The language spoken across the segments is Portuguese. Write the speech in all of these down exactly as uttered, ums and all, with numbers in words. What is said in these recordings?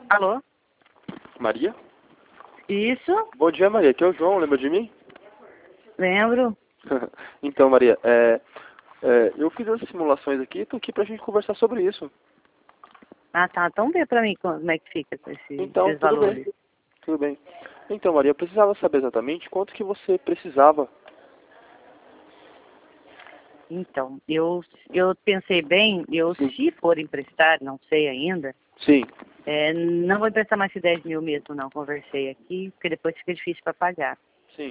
Alô? Maria? Isso? Bom dia, Maria. Aqui é o João, lembra de mim? Lembro. Então, Maria, é, é, eu fiz as simulações aqui e tô aqui pra gente conversar sobre isso. Ah, tá. Então vê pra mim como é que fica com esse, Então, esses tudo bem. valores. Tudo bem. Então, Maria, eu precisava saber exatamente quanto que você precisava. Então, eu, eu pensei bem, eu Sim. se for emprestar, não sei ainda, Sim. é, não vou emprestar mais que dez mil mesmo, não. Conversei aqui, porque depois fica difícil para pagar. Sim.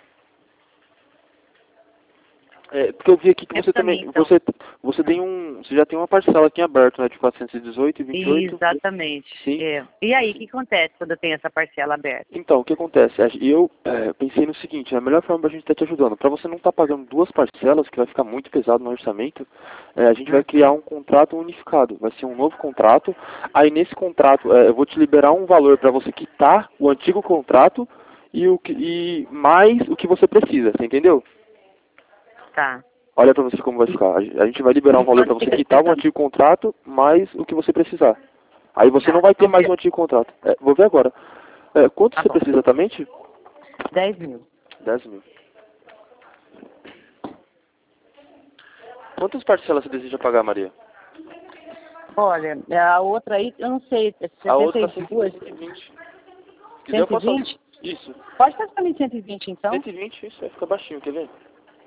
É, porque eu vi aqui que É você pra mim, também, então. você, você Ah. tem um, você já tem uma parcela aqui em aberto, né, de quatrocentos e dezoito e vinte e oito. Exatamente. Sim. É. E aí, o que acontece quando eu tenho essa parcela aberta? Então, o que acontece? A- Eu é, pensei no seguinte, a melhor forma da gente estar te ajudando, para você não estar pagando duas parcelas, que vai ficar muito pesado no orçamento, é, a gente vai criar Uhum. um contrato unificado, vai ser um novo contrato, aí nesse contrato é, eu vou te liberar um valor para você quitar o antigo contrato e, o que, e mais o que você precisa, você entendeu? Tá. Olha para você como vai ficar. A gen- a gente vai liberar um E valor para quanto você fica quitar o descontando? antigo contrato mais o que você precisar. Aí você não Tá. vai ter Então, mais se- um antigo contrato. É, vou ver agora. É, quanto tá você bom. precisa exatamente? dez mil. Dez mil. Quantas parcelas você deseja pagar, Maria? Olha, a outra aí, eu não sei, é A setenta outra e cento duas, e vinte. Se quiser eu cento e posso fazer. vinte? Isso. Pode fazer pra mim cento e vinte, então? cento e vinte, isso vai ficar baixinho, quer ver?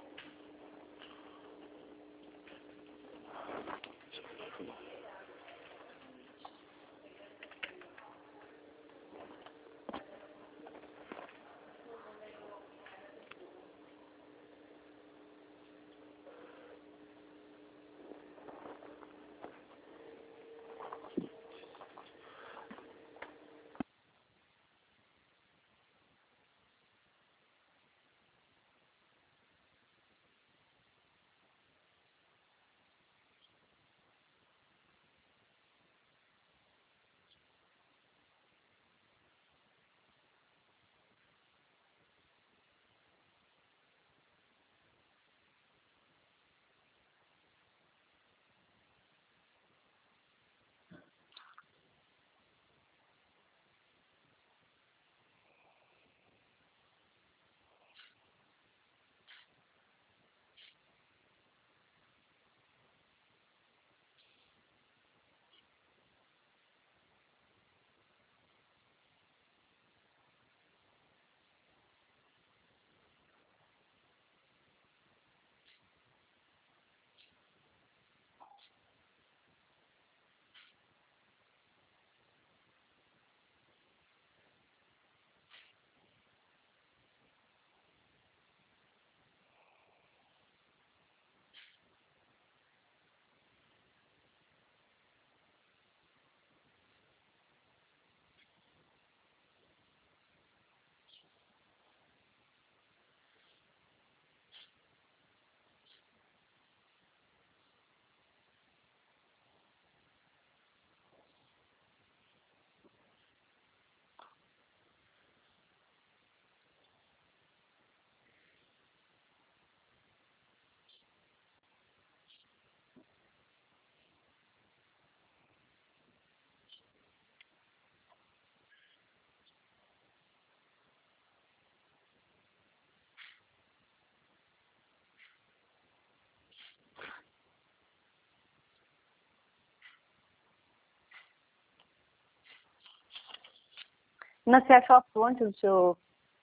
Mas você achou a fonte do seu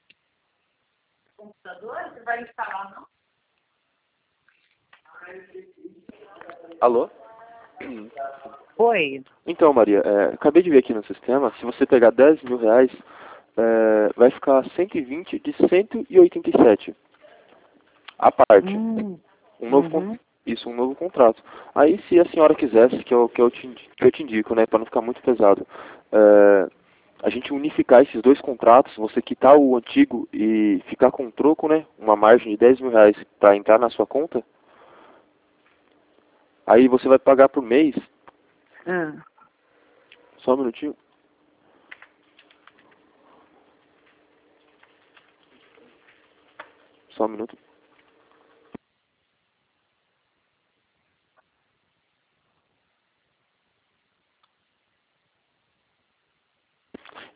computador? Você vai instalar, não? Alô? Oi. Então, Maria, é, acabei de ver aqui no sistema, se você pegar dez mil reais, é, vai ficar cento e vinte de cento e oitenta e sete. A parte. Hum. Um novo, con- Uhum. isso, um novo contrato. Aí, se a senhora quisesse, que eu, que eu, te, indi- que eu te indico, né, para não ficar muito pesado, é, a gente unificar esses dois contratos, você quitar o antigo e ficar com um troco, né, uma margem de dez mil reais para entrar na sua conta, aí você vai pagar por mês, Ah. só um minutinho, só um minuto.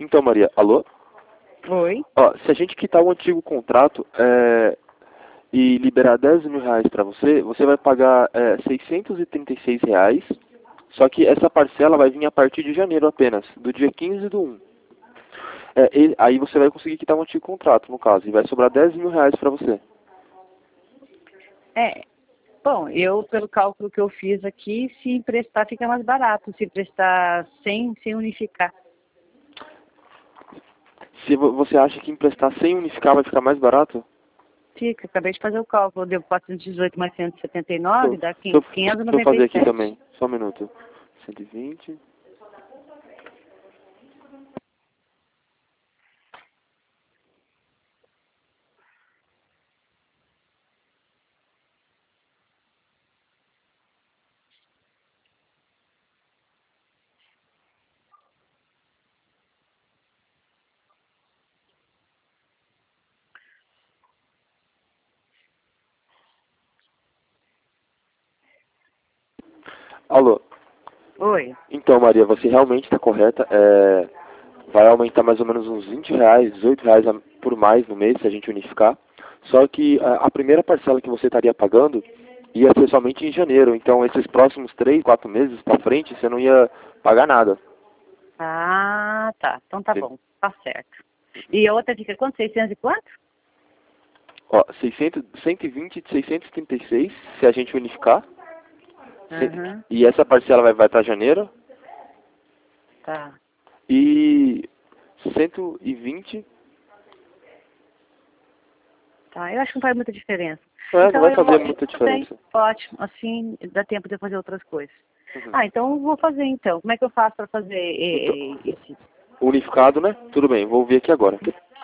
Então, Maria, alô? Oi. Ó, se a gente quitar o antigo contrato é, e liberar dez mil reais para você, você vai pagar é, seiscentos e trinta e seis reais, só que essa parcela vai vir a partir de janeiro apenas, do dia quinze do um. É, e, aí você vai conseguir quitar o antigo contrato, no caso, e vai sobrar dez mil reais para você. É, bom, eu, pelo cálculo que eu fiz aqui, se emprestar fica mais barato, se emprestar sem, sem unificar. Se vo- você acha que emprestar sem unificar vai ficar mais barato? Fica, acabei de fazer o cálculo, deu quatrocentos e dezoito mais cento e setenta e Deixa nove, eu, dá deixa eu, quinhentos e deixa eu noventa fazer e aqui sete. também, só um minuto. cento e vinte. Alô? Oi. Então, Maria, você realmente está correta. É, vai aumentar mais ou menos uns vinte reais, dezoito reais a- por mais no mês se a gente unificar. Só que a, a primeira parcela que você estaria pagando ia ser somente em janeiro. Então, esses próximos três, quatro meses para frente, você não ia pagar nada. Ah, tá. Então tá Entende? bom, tá certo. E a outra fica quanto? seiscentos e quanto? Ó, seiscentos, cento e vinte de seiscentos e trinta e seis se a gente unificar. Se- Aham, E essa parcela vai, vai para janeiro. tá. E cento e vinte. Tá, eu acho que não faz muita diferença. É, não Então vai eu fazer vou. muita Tudo bem, diferença. ótimo. Assim dá tempo de eu fazer outras coisas. Uhum. Ah, então eu vou fazer então. Como é que eu faço para fazer Então, eh, eh, esse? unificado, né? Tudo bem, vou ver aqui agora.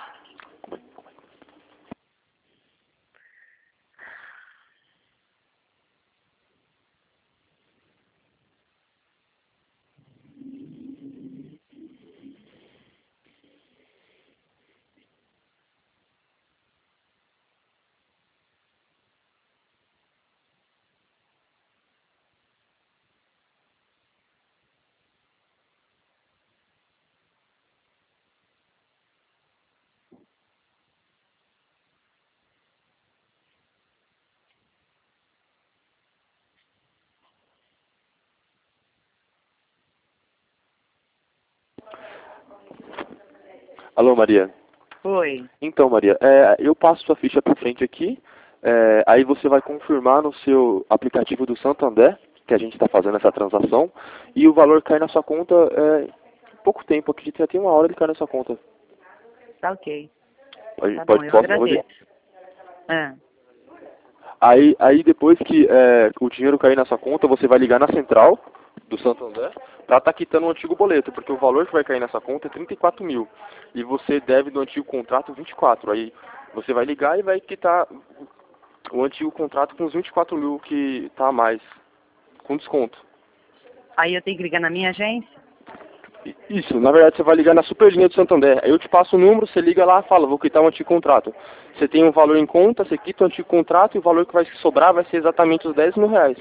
Alô, Maria. Oi. Então, Maria, é, eu passo sua ficha para frente aqui. É, aí você vai confirmar no seu aplicativo do Santander que a gente está fazendo essa transação e o valor cai na sua conta é, em pouco tempo. Acredito que já tem uma hora ele cai na sua conta. Tá ok. Pode, Tá bom, pode, eu posso, vou de- agradeço. Ah, Aí, aí depois que é, o dinheiro cair na sua conta, você vai ligar na central do Santander para estar quitando o antigo boleto, porque o valor que vai cair nessa conta é trinta e quatro mil. E você deve do antigo contrato vinte e quatro. Aí você vai ligar e vai quitar o antigo contrato com os vinte e quatro mil que está a mais, com desconto. aí eu tenho que ligar na minha agência? I- Isso, na verdade você vai ligar na Superlinha do Santander. Aí eu te passo o número, você liga lá e fala, vou quitar o antigo contrato. Você tem um valor em conta, você quita o antigo contrato e o valor que vai sobrar vai ser exatamente os dez mil reais.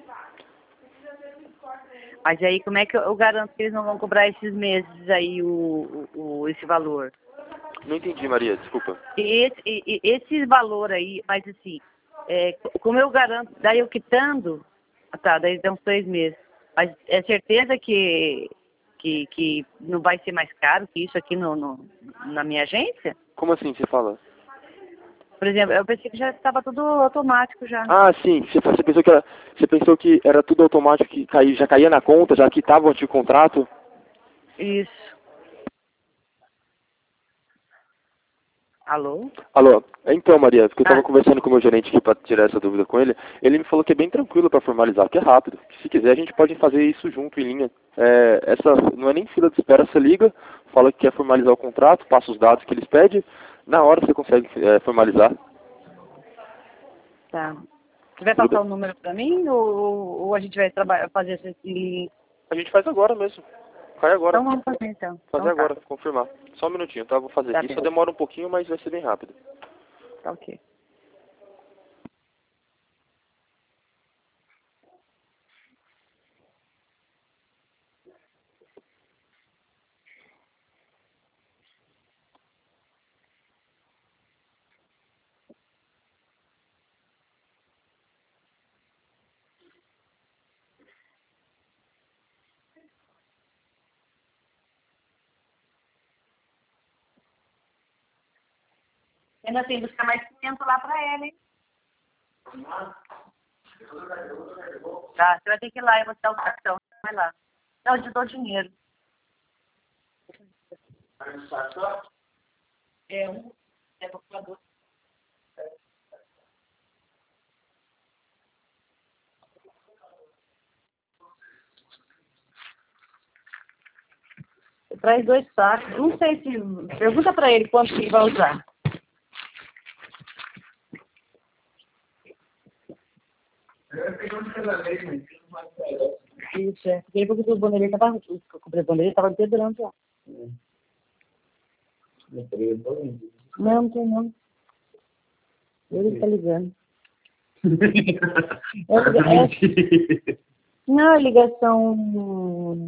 Mas aí como é que eu, eu garanto que eles não vão cobrar esses meses aí o, o, o- esse valor? Não entendi, Maria, desculpa. E esse, e- e- esse valor aí, mas assim, é, co- como eu garanto, daí eu quitando, ah, tá, daí dá uns três meses. Mas é certeza que, que, que não vai ser mais caro que isso aqui no, no, na minha agência? Como assim você fala? Por exemplo, eu pensei que já estava tudo automático já. Ah, sim, você, você pensou que era, você pensou que era tudo automático, que caía, já caía na conta, já quitava o antigo contrato? Isso. Alô? Alô, então Maria, porque eu estava Ah, conversando com o meu gerente aqui para tirar essa dúvida com ele, ele me falou que é bem tranquilo para formalizar, que é rápido, que se quiser a gente pode fazer isso junto em linha. É, essa não é nem fila de espera, você liga, fala que quer formalizar o contrato, passa os dados que eles pedem, na hora você consegue é, formalizar. tá. Você vai Tudo passar bem? o número para mim ou, ou a gente vai trabalhar, fazer esse... A gente faz agora mesmo. Cai agora. Então vamos fazer então. Fazer Então tá. agora, confirmar. Só um minutinho, tá? Vou fazer Tá aqui. Só bem. demora um pouquinho, mas vai ser bem rápido. Tá ok. Ainda tem que buscar mais pimenta lá pra ela, hein? Tá, você vai ter que ir lá, eu vou te dar o cartão. Vai lá. Não, eu te dou dinheiro. É um, é calculador. Traz dois sacos. Não sei se... Pergunta pra ele quanto que ele vai usar. Isso, é. Porque ele falou que o bandeira estava... O bandeira estava integrando já. Não, não tem não. Ele está ligando. É, é... Não, é ligação...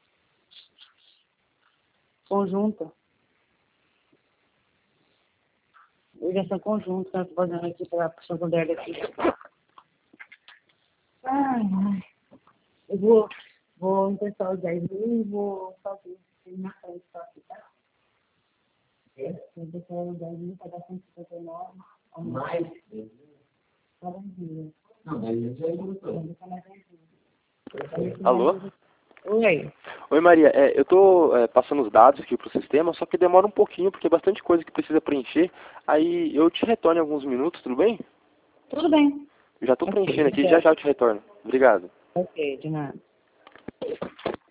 conjunta. Ligação conjunta, que eu estou fazendo aqui para a Santander daqui. Ai, ai. Eu vou, vou emprestar os dez mil e vou fazer. Tem uma frente só aqui, tá? É? Vou emprestar os dez mil para dar cento e cinquenta e nove. Mais? Cada dia. Não, dez mil já é muito. Alô? Oi. Oi, Maria. É, eu estou é, passando os dados aqui para o sistema, só que demora um pouquinho, porque é bastante coisa que precisa preencher. Aí eu te retorno em alguns minutos, tudo bem? Tudo bem. Eu já estou Okay, preenchendo aqui, já já eu te retorno. Obrigado. Ok, de nada.